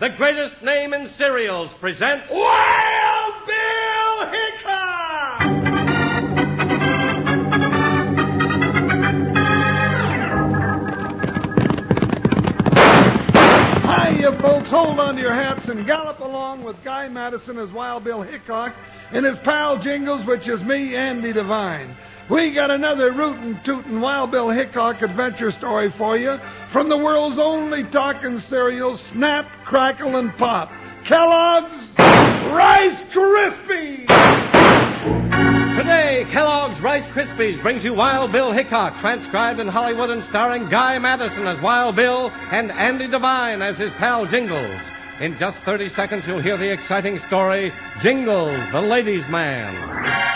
the greatest name in cereals, presents Wild Bill Hickok! Hi, you folks. Hold on to your hats and gallop along with Guy Madison as Wild Bill Hickok and his pal Jingles, which is me, Andy Devine. We got another rootin' tootin' Wild Bill Hickok adventure story for you from the world's only talking cereal, Snap, Crackle, and Pop. Kellogg's Rice Krispies! Today, Kellogg's Rice Krispies brings you Wild Bill Hickok, transcribed in Hollywood and starring Guy Madison as Wild Bill and Andy Devine as his pal Jingles. In just 30 seconds, you'll hear the exciting story, Jingles, the Ladies' Man.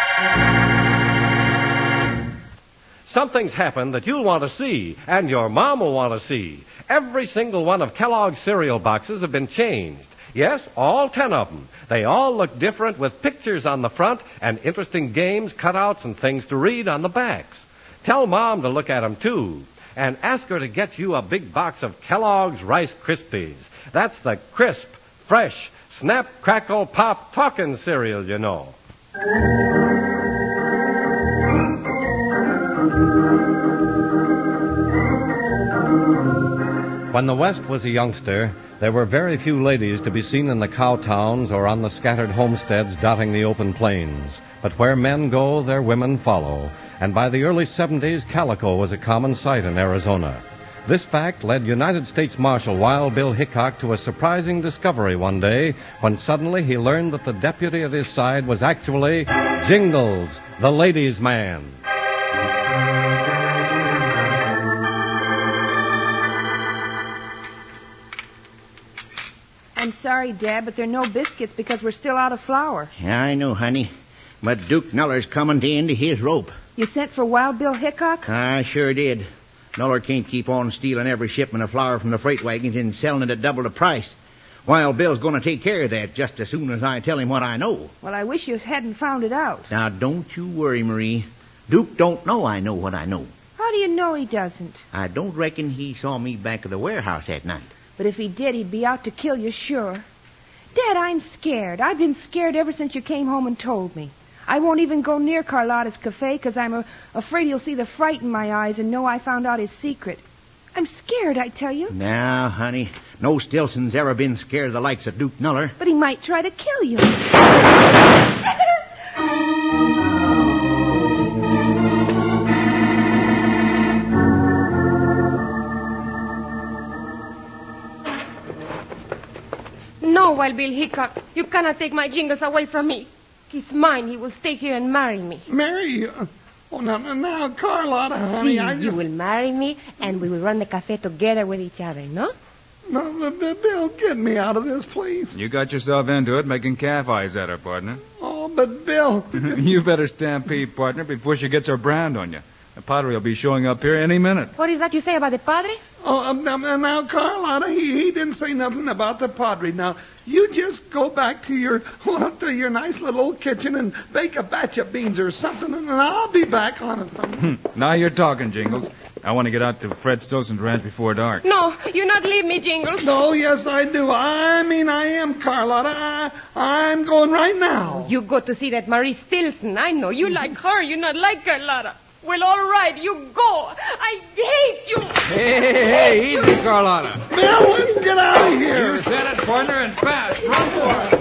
Something's happened that you'll want to see, and your mom will want to see. Every single one of Kellogg's cereal boxes have been changed. Yes, all 10 of them. They all look different with pictures on the front and interesting games, cutouts, and things to read on the backs. Tell Mom to look at them, too. And ask her to get you a big box of Kellogg's Rice Krispies. That's the crisp, fresh, snap, crackle, pop, talking cereal, you know. When the West was a youngster, there were very few ladies to be seen in the cow towns or on the scattered homesteads dotting the open plains. But where men go, their women follow. And by the early 70s, calico was a common sight in Arizona. This fact led United States Marshal Wild Bill Hickok to a surprising discovery one day when suddenly he learned that the deputy at his side was actually Jingles, the ladies' man. I'm sorry, Dad, but there are no biscuits because we're still out of flour. Yeah, I know, honey. But Duke Nuller's coming to end his rope. You sent for Wild Bill Hickok? I sure did. Nuller can't keep on stealing every shipment of flour from the freight wagons and selling it at double the price. Wild Bill's going to take care of that just as soon as I tell him what I know. Well, I wish you hadn't found it out. Now, don't you worry, Marie. Duke don't know I know what I know. How do you know he doesn't? I don't reckon he saw me back of the warehouse that night. But if he did, he'd be out to kill you, sure. Dad, I'm scared. I've been scared ever since you came home and told me. I won't even go near Carlotta's cafe because I'm afraid he'll see the fright in my eyes and know I found out his secret. I'm scared, I tell you. Now, honey, no Stilson's ever been scared of the likes of Duke Nuller. But he might try to kill you. No, Wild Bill Hickok, you cannot take my Jingles away from me. He's mine. He will stay here and marry me. Marry you? Oh, now, Carlotta, honey, You will marry me, and we will run the cafe together with each other, no? No, Bill, get me out of this, please. You got yourself into it, making calf eyes at her, partner. Oh, but Bill... You better stampede, partner, before she gets her brand on you. The padre will be showing up here any minute. What is that you say about the padre? Oh, now, Carlotta, he didn't say nothing about the padre. Now, you just go back to your nice little old kitchen and bake a batch of beans or something, and I'll be back on it. Now you're talking, Jingles. I want to get out to Fred Stolzen's ranch before dark. No, you not leave me, Jingles. Oh, yes, I do. I am, Carlotta. I'm going right now. You go to see that Marie Stilson. I know. You like her. You not like Carlotta. Well, all right, you go. I hate you. Hey, easy, Carlotta. Bill, let's get out of here. You said it, partner, and fast. Run for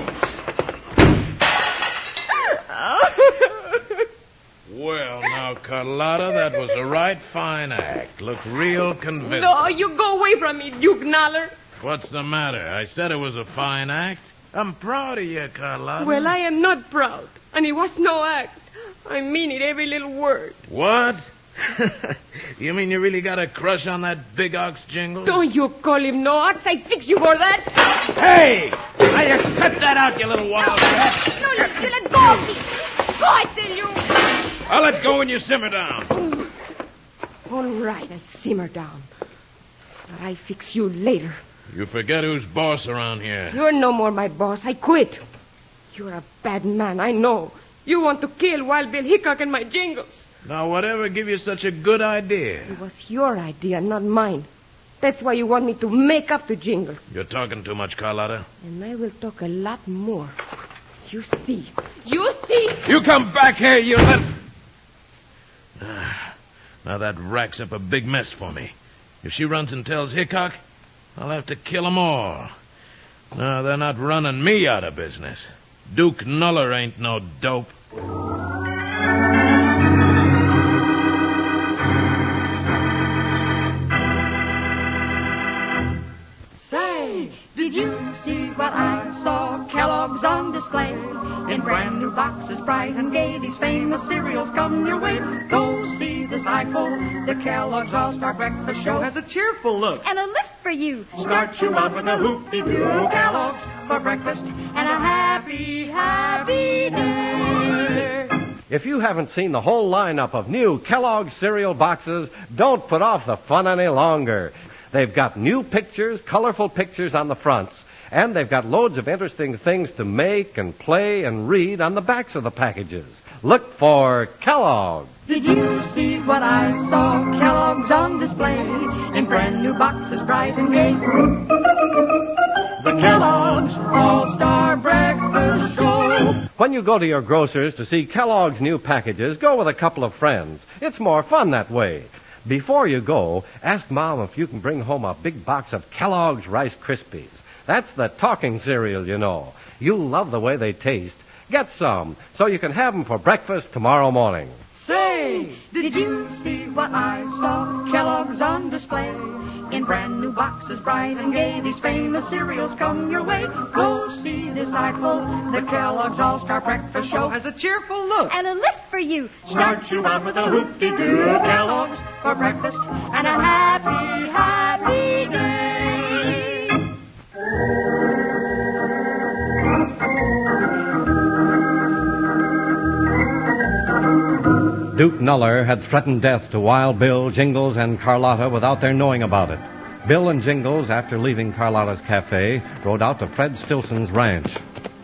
it. Well, now, Carlotta, that was a right fine act. Looked real convincing. No, you go away from me, Duke Nuller. What's the matter? I said it was a fine act. I'm proud of you, Carlotta. Well, I am not proud. And it was no act. I mean it, every little word. What? You mean you really got a crush on that big ox, Jingles? Don't you call him no ox. I fix you for that. Hey! Now you cut that out, you little wildcat. No, you let go of me. Go, I tell you. I'll let go when you simmer down. All right, I simmer down. But I fix you later. You forget who's boss around here. You're no more my boss. I quit. You're a bad man, I know. You want to kill Wild Bill Hickok and my Jingles. Now, whatever give you such a good idea? It was your idea, not mine. That's why you want me to make up to Jingles. You're talking too much, Carlotta. And I will talk a lot more. You see. You see. You come back here, you little... Now that racks up a big mess for me. If she runs and tells Hickok, I'll have to kill 'em all. No, they're not running me out of business. Duke Nuller ain't no dope. Say, did you see what I saw? Kellogg's on display in brand new boxes, bright and gay. These famous cereals come your way. Go see this eyeful. The Kellogg's All-Star Breakfast Show has a cheerful look and a lift for you. Start you out with a hoop-de-doo Kellogg's for breakfast and a happy, happy day. If you haven't seen the whole lineup of new Kellogg's cereal boxes, don't put off the fun any longer. They've got new pictures, colorful pictures on the fronts, and they've got loads of interesting things to make and play and read on the backs of the packages. Look for Kellogg. Did you see what I saw? Kellogg's on display in brand new boxes, bright and gay. The Kellogg's All-Star Breakfast Show. When you go to your grocer's to see Kellogg's new packages, go with a couple of friends. It's more fun that way. Before you go, ask Mom if you can bring home a big box of Kellogg's Rice Krispies. That's the talking cereal, you know. You'll love the way they taste. Get some so you can have them for breakfast tomorrow morning. Say, did you see what I saw? Kellogg's on display in brand new boxes, bright and gay. These famous cereals come your way. Go see this eyeful. The Kellogg's All-Star Breakfast Show has a cheerful look and a lift for you. Start you out with a hoop-de-doo Kellogg's for breakfast and a happy, happy day. Duke Nuller had threatened death to Wild Bill, Jingles, and Carlotta without their knowing about it. Bill and Jingles, after leaving Carlotta's cafe, rode out to Fred Stilson's ranch.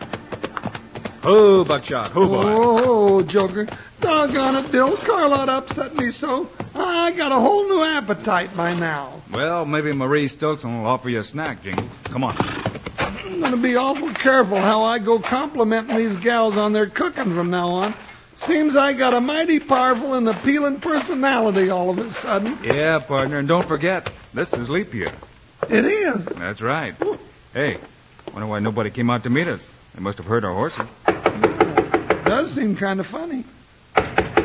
Oh, Buckshot. Oh, boy. Oh, Joker. Doggone it, Bill. Carlotta upset me so. I got a whole new appetite by now. Well, maybe Marie Stilson will offer you a snack, Jingles. Come on. I'm going to be awful careful how I go complimenting these gals on their cooking from now on. Seems I got a mighty powerful and appealing personality all of a sudden. Yeah, partner, and don't forget, this is leap year. It is? That's right. Hey, wonder why nobody came out to meet us. They must have heard our horses. It does seem kind of funny. Go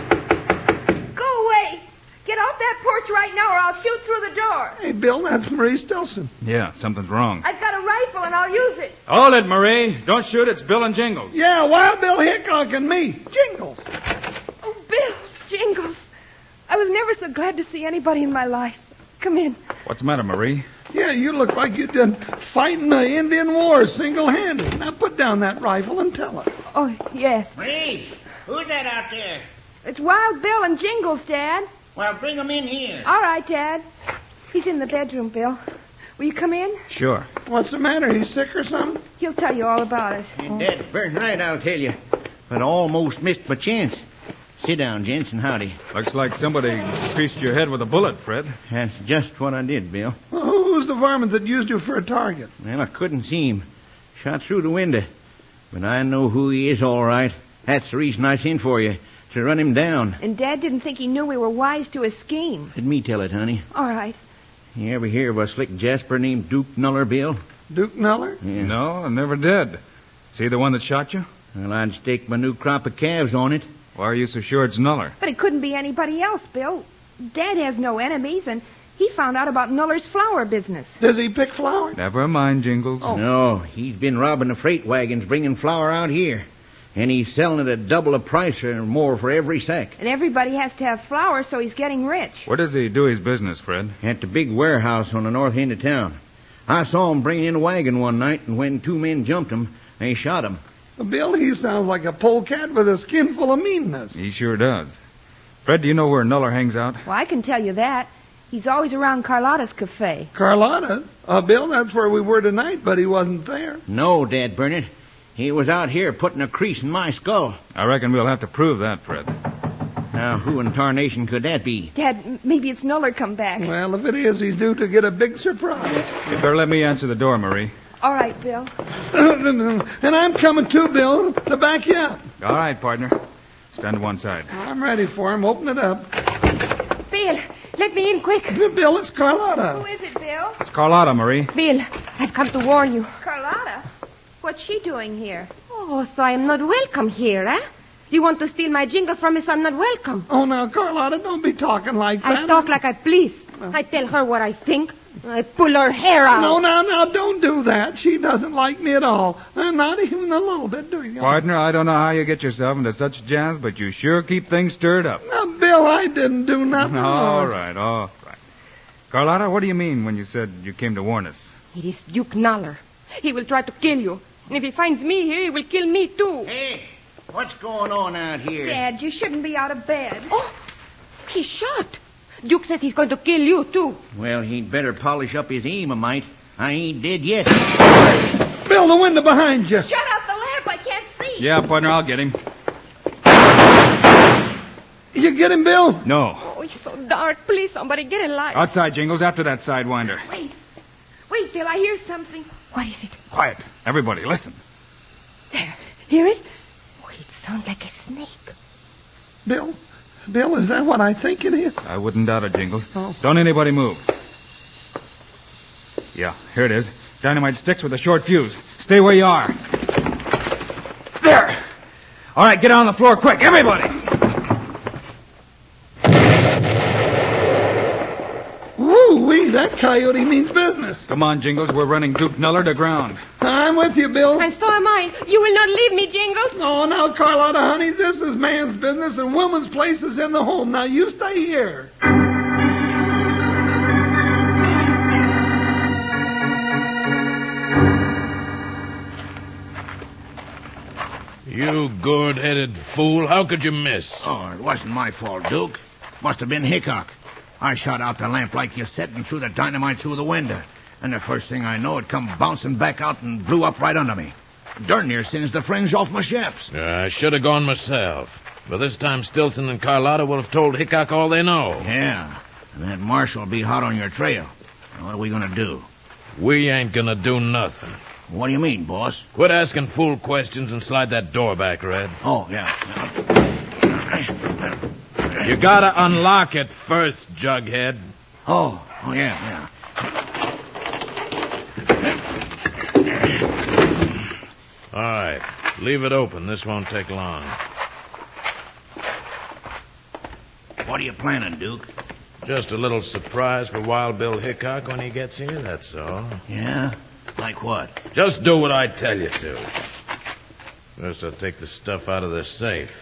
away. Get off that porch right now or I'll shoot through the door. Hey, Bill, that's Marie Stilson. Yeah, something's wrong. I've got a rifle and I'll use it. Hold it, Marie. Don't shoot. It's Bill and Jingles. Yeah, Wild Bill Hickok and me. Jingles. Oh, Bill, Jingles. I was never so glad to see anybody in my life. Come in. What's the matter, Marie? Yeah, you look like you'd been fighting the Indian War single-handed. Now put down that rifle and tell us. Oh, yes. Marie, who's that out there? It's Wild Bill and Jingles, Dad. Well, bring them in here. All right, Dad. He's in the bedroom, Bill. Will you come in? Sure. What's the matter? He's sick or something? He'll tell you all about it. That's very right, I'll tell you. But I almost missed my chance. Sit down, gents, and howdy. Looks like somebody pieced your head with a bullet, Fred. That's just what I did, Bill. Well, who's the varmint that used you for a target? Well, I couldn't see him. Shot through the window. But I know who he is, all right. That's the reason I sent for you, to run him down. And Dad didn't think he knew we were wise to his scheme. Let me tell it, honey. All right. You ever hear of a slick jasper named Duke Nuller, Bill? Duke Nuller? Yeah. No, I never did. Is he the one that shot you? Well, I'd stake my new crop of calves on it. Why are you so sure it's Nuller? But it couldn't be anybody else, Bill. Dad has no enemies, and he found out about Nuller's flour business. Does he pick flowers? Never mind, Jingles. Oh. No, he's been robbing the freight wagons, bringing flour out here. And he's selling it at double the price or more for every sack. And everybody has to have flour, so he's getting rich. Where does he do his business, Fred? At the big warehouse on the north end of town. I saw him bringing in a wagon one night, and when two men jumped him, they shot him. Bill, he sounds like a polecat with a skin full of meanness. He sure does. Fred, do you know where Nuller hangs out? Well, I can tell you that. He's always around Carlotta's cafe. Carlotta? Bill, that's where we were tonight, but he wasn't there. No, Dad Burnett. He was out here putting a crease in my skull. I reckon we'll have to prove that, Fred. Now, who in tarnation could that be? Dad, maybe it's Nuller come back. Well, if it is, he's due to get a big surprise. You better let me answer the door, Marie. All right, Bill. And I'm coming too, Bill, to back you up. All right, partner. Stand to one side. I'm ready for him. Open it up. Bill, let me in quick. Bill, it's Carlotta. Who is it, Bill? It's Carlotta, Marie. Bill, I've come to warn you. Carlotta. What's she doing here? Oh, so I am not welcome here, eh? You want to steal my jingles from me, so I'm not welcome. Oh, now, Carlotta, don't be talking like that. I talk like I please. I tell her what I think. I pull her hair out. No, now, don't do that. She doesn't like me at all. Not even a little bit, do you? Partner, I don't know how you get yourself into such jams, but you sure keep things stirred up. Now, Bill, I didn't do nothing. All right. Carlotta, what do you mean when you said you came to warn us? It is Duke Nuller. He will try to kill you. And if he finds me here, he will kill me, too. Hey, what's going on out here? Dad, you shouldn't be out of bed. Oh, he's shot. Duke says he's going to kill you, too. Well, he'd better polish up his aim a mite. I ain't dead yet. Bill, the window behind you. Shut out the lamp. I can't see. Yeah, partner, I'll get him. You get him, Bill? No. Oh, it's so dark. Please, somebody get a light. Outside, Jingles, after that sidewinder. Wait, Bill, I hear something. What is it? Quiet. Everybody, listen. There. Hear it? Oh, it sounds like a snake. Bill, is that what I think it is? I wouldn't doubt it, Jingles. Oh. Don't anybody move. Yeah, here it is. Dynamite sticks with a short fuse. Stay where you are. There. All right, get on the floor quick, everybody. Woo-wee, that coyote means business. Come on, Jingles. We're running Duke Nuller to ground. I'm with you, Bill. And so am I. You will not leave me, Jingles. Oh, now, Carlotta, honey, this is man's business and woman's place is in the home. Now, you stay here. You gourd-headed fool. How could you miss? Oh, it wasn't my fault, Duke. Must have been Hickok. I shot out the lamp like you said and threw the dynamite through the window. And the first thing I know, it come bouncing back out and blew up right under me. Darn near singed the fringe off my chaps. I should have gone myself. But this time Stilson and Carlotta will have told Hickok all they know. Yeah, and that marshal will be hot on your trail. What are we going to do? We ain't gonna do nothing. What do you mean, boss? Quit asking fool questions and slide that door back, Red. Oh, yeah. You gotta unlock it first, Jughead. Oh, yeah. All right, leave it open. This won't take long. What are you planning, Duke? Just a little surprise for Wild Bill Hickok when he gets here, that's all. Yeah? Like what? Just do what I tell you to. First, I'll take the stuff out of the safe.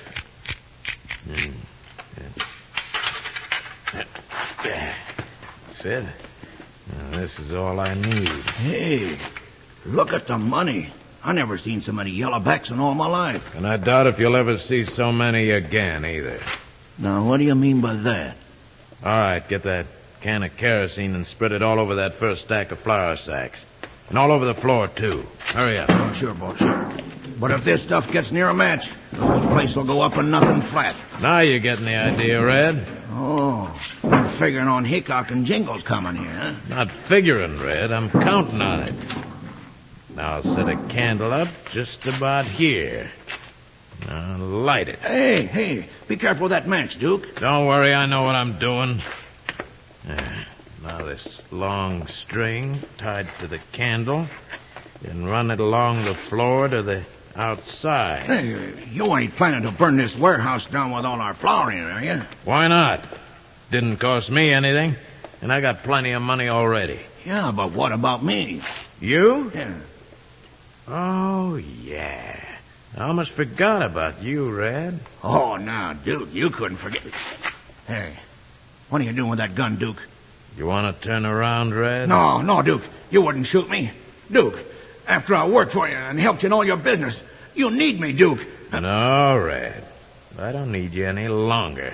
That's it. Now, this is all I need. Hey, look at the money. I never seen so many yellowbacks in all my life. And I doubt if you'll ever see so many again, either. Now, what do you mean by that? All right, get that can of kerosene and spread it all over that first stack of flour sacks. And all over the floor, too. Hurry up. Oh, sure, boss, sure. But if this stuff gets near a match, the whole place will go up and nothing flat. Now you're getting the idea, Red. Oh, I'm figuring on Hickok and Jingles coming here, huh? Not figuring, Red. I'm counting on it. Now I'll set a candle up just about here. Now light it. Hey, be careful with that match, Duke. Don't worry, I know what I'm doing. Now this long string tied to the candle and run it along the floor to the outside. Hey, you ain't planning to burn this warehouse down with all our flour in it, are you? Why not? Didn't cost me anything, and I got plenty of money already. Yeah, but what about me? You? Yeah. Oh, yeah. I almost forgot about you, Red. Oh, now, Duke, you couldn't forget. Hey, what are you doing with that gun, Duke? You want to turn around, Red? No, Duke. You wouldn't shoot me. Duke, after I worked for you and helped you in all your business, you need me, Duke. No, Red. I don't need you any longer.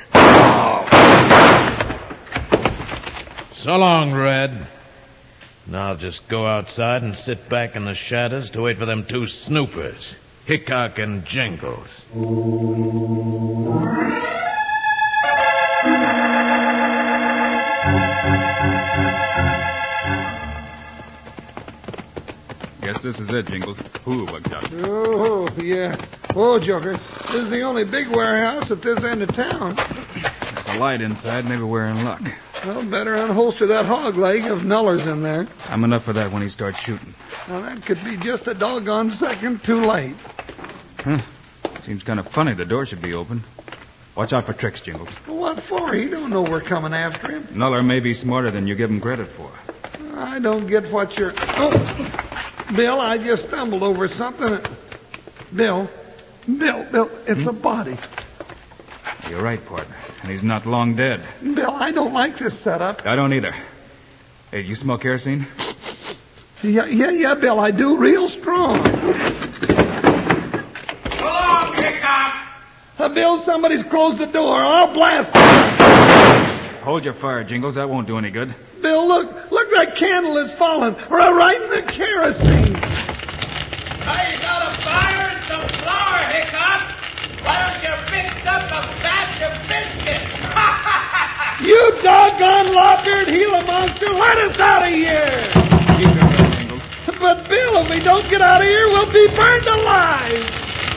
So long, Red. Now I'll just go outside and sit back in the shadows to wait for them two snoopers, Hickok and Jingles. Guess this is it, Jingles. Who, Buckshot? Oh, yeah. Oh, Joker, this is the only big warehouse at this end of town. There's a light inside. Maybe we're in luck. Well, better unholster that hog leg if Nuller's in there. I'm enough for that when he starts shooting. Now, that could be just a doggone second too late. Huh. Seems kind of funny the door should be open. Watch out for tricks, Jingles. What for? He don't know we're coming after him. Nuller may be smarter than you give him credit for. I don't get what you're... Oh, Bill, I just stumbled over something. Bill, it's a body. You're right, partner. And he's not long dead. Bill, I don't like this setup. I don't either. Hey, you smell kerosene? Yeah, Bill, I do real strong. Hello, Hickok! Bill, somebody's closed the door. I'll blast it. Hold your fire, Jingles. That won't do any good. Bill, look, that candle is falling. Right in the kerosene. Now you got a fire and some flour, Hickok. Why don't you mix up a batch of biscuits? You doggone lop-eared Gila monster, let us out of here! You got that, Jingles. But, Bill, if we don't get out of here, we'll be burned alive!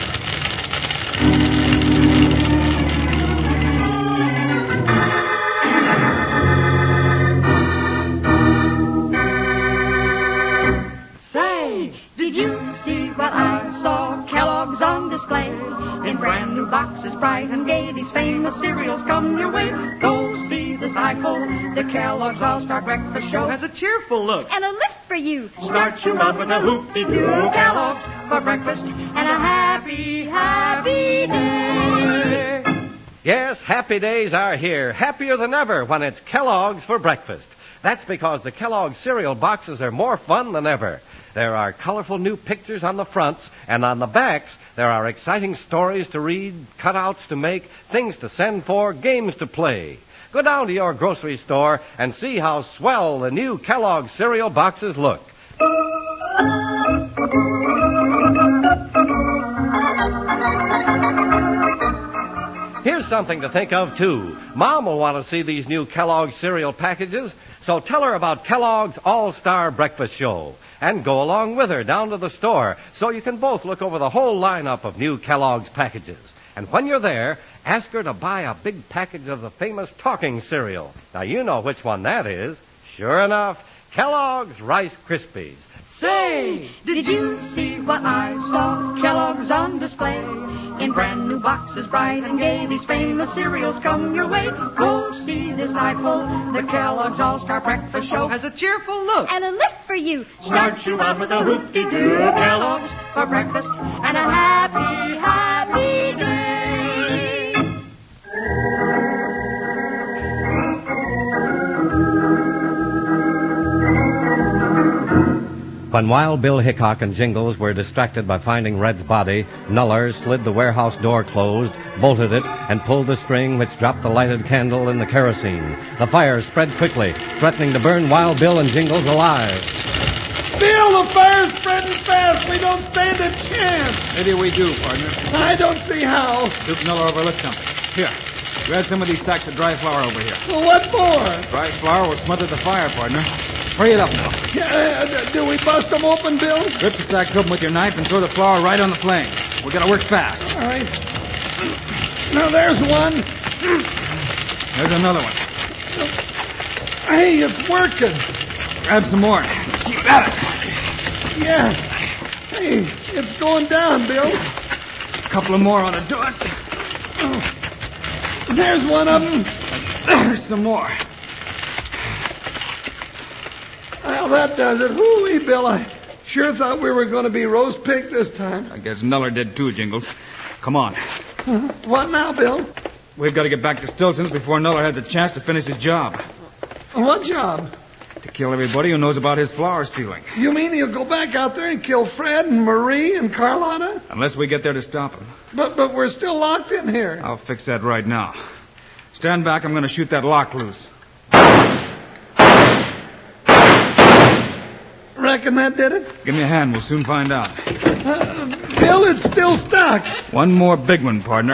Say, did you see what I saw? Kellogg's on display in brand new boxes, bright and gay. These famous cereals come your way. Go see this eyeful. The Kellogg's All-Star Breakfast Show has a cheerful look And a lift for you. Start you up with a hoop-de-doo Kellogg's for breakfast and a happy, happy day. Yes, happy days are here, happier than ever when it's Kellogg's for breakfast. That's because the Kellogg's cereal boxes are more fun than ever. There are colorful new pictures on the fronts, and on the backs, there are exciting stories to read, cutouts to make, things to send for, games to play. Go down to your grocery store and see how swell the new Kellogg's cereal boxes look. Here's something to think of, too. Mom will want to see these new Kellogg's cereal packages, so tell her about Kellogg's All-Star Breakfast Show. And go along with her down to the store so you can both look over the whole lineup of new Kellogg's packages. And when you're there, ask her to buy a big package of the famous talking cereal. Now, you know which one that is. Sure enough, Kellogg's Rice Krispies. Say, did you see what I saw? Kellogg's on display in brand new boxes, bright and gay. These famous cereals come your way. Go see this eyeful. The Kellogg's All-Star Breakfast Show has a cheerful look And a lift for you. Start you up with a hoop-de-doo Kellogg's for breakfast and a happy, happy day. When Wild Bill Hickok and Jingles were distracted by finding Red's body, Nuller slid the warehouse door closed, bolted it, and pulled the string which dropped the lighted candle in the kerosene. The fire spread quickly, threatening to burn Wild Bill and Jingles alive. Bill, the fire's spreading fast. We don't stand a chance. Maybe we do, partner. I don't see how. Duke Nuller overlooked something. Here, grab some of these sacks of dry flour over here. Well, what for? Dry flour will smother the fire, partner. Hurry it up now. Do we bust them open, Bill? Rip the sacks open with your knife and throw the flour right on the flames. We gotta work fast. All right. Now, there's one. There's another one. Hey, it's working. Grab some more. Keep at it. Yeah. Hey, it's going down, Bill. A couple of more ought to do it. Oh. There's one of them. There's some more. Well, that does it. Hoo-wee, Bill. I sure thought we were going to be roast pig this time. I guess Nuller did too, Jingles. Come on. What now, Bill? We've got to get back to Stilson's before Nuller has a chance to finish his job. What job? To kill everybody who knows about his flour stealing. You mean he'll go back out there and kill Fred and Marie and Carlotta? Unless we get there to stop him. But we're still locked in here. I'll fix that right now. Stand back. I'm going to shoot that lock loose. Reckon that did it? Give me a hand. We'll soon find out. Bill, it's still stuck. One more big one, partner.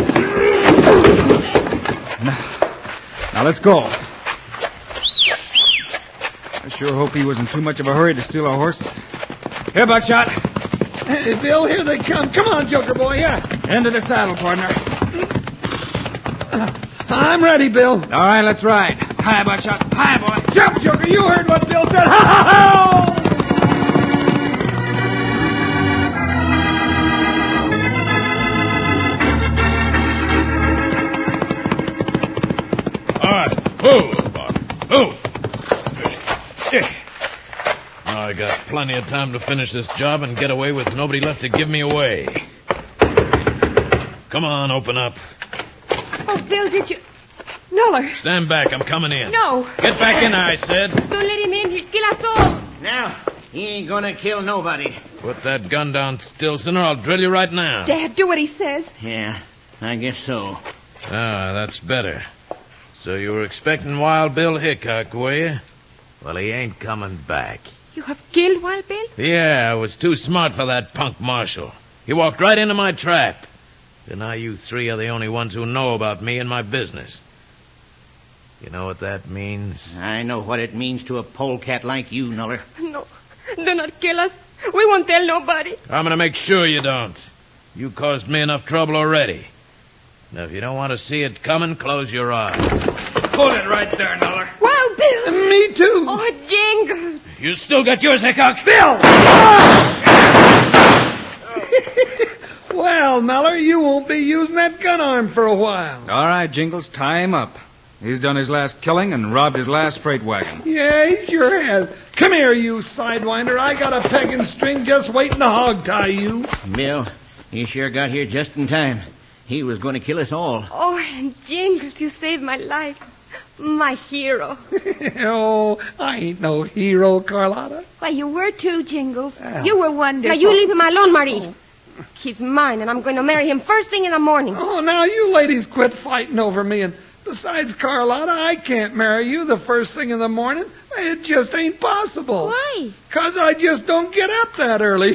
Now let's go. I sure hope he was in too much of a hurry to steal our horses. Here, Buckshot. Hey, Bill, here they come. Come on, Joker boy, yeah. Into the saddle, partner. I'm ready, Bill. All right, let's ride. Hi, Buckshot. Hi, boy. Jump, Joker. You heard what Bill said. Ha, ha, ha! All right. Move, Bob. Move. Now I got plenty of time to finish this job and get away with nobody left to give me away. Come on, open up. Oh, Bill, did you... Noller. Stand back. I'm coming in. No. Get back in, I said. Don't let him in. He'll kill us all. Now, he ain't gonna kill nobody. Put that gun down, Stilson, or I'll drill you right now. Dad, do what he says. Yeah, I guess so. Ah, that's better. So you were expecting Wild Bill Hickok, were you? Well, he ain't coming back. You have killed Wild Bill? Yeah, I was too smart for that punk marshal. He walked right into my trap. And now you three are the only ones who know about me and my business. You know what that means? I know what it means to a polecat like you, Nuller. No. Do not kill us. We won't tell nobody. I'm going to make sure you don't. You caused me enough trouble already. Now, if you don't want to see it coming, close your eyes. Hold it right there, Nuller. Wild Bill. Me too. Oh, Jingles. You still got yours, Hickok? Bill! Well, Nuller, you won't be using that gun arm for a while. All right, Jingles, tie him up. He's done his last killing and robbed his last freight wagon. Yeah, he sure has. Come here, you sidewinder. I got a peg and string just waiting to hog tie you. Bill, you sure got here just in time. He was going to kill us all. Oh, and Jingles, you saved my life. My hero. Oh, I ain't no hero, Carlotta. Why, you were too, Jingles. Yeah. You were wonderful. Now, you leave him alone, Marie. He's mine, and I'm going to marry him first thing in the morning. Oh, now you ladies quit fighting over me. And besides, Carlotta, I can't marry you the first thing in the morning. It just ain't possible. Why? 'Cause I just don't get up that early.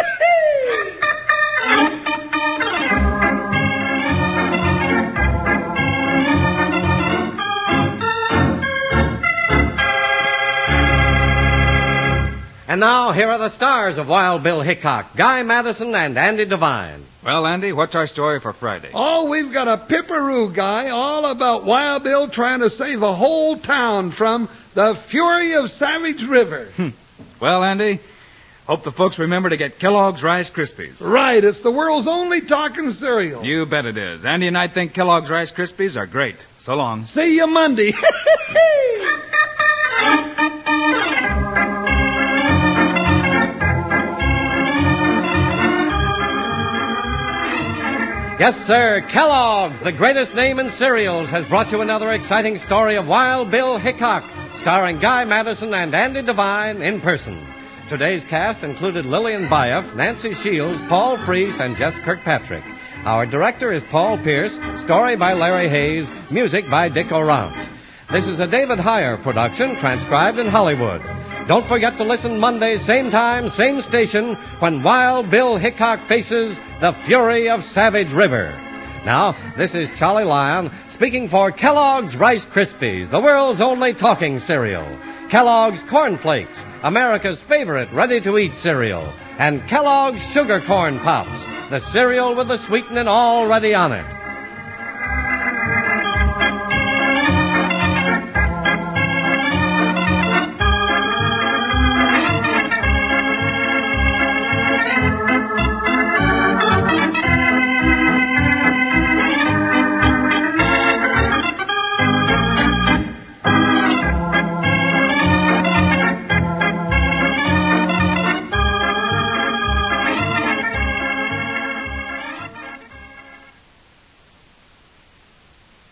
And now, here are the stars of Wild Bill Hickok, Guy Madison and Andy Devine. Well, Andy, what's our story for Friday? Oh, we've got a pipperoo guy all about Wild Bill trying to save a whole town from the fury of Savage River. Well, Andy, hope the folks remember to get Kellogg's Rice Krispies. Right, it's the world's only talking cereal. You bet it is. Andy and I think Kellogg's Rice Krispies are great. So long. See you Monday. Yes, sir, Kellogg's, the greatest name in cereals, has brought you another exciting story of Wild Bill Hickok, starring Guy Madison and Andy Devine in person. Today's cast included Lillian Bayef, Nancy Shields, Paul Freese, and Jess Kirkpatrick. Our director is Paul Pierce, story by Larry Hayes, music by Dick Orant. This is a David Heyer production, transcribed in Hollywood. Don't forget to listen Monday, same time, same station, when Wild Bill Hickok faces the fury of Savage River. Now, this is Charlie Lyon speaking for Kellogg's Rice Krispies, the world's only talking cereal. Kellogg's Corn Flakes, America's favorite ready-to-eat cereal. And Kellogg's Sugar Corn Pops, the cereal with the sweetening already on it.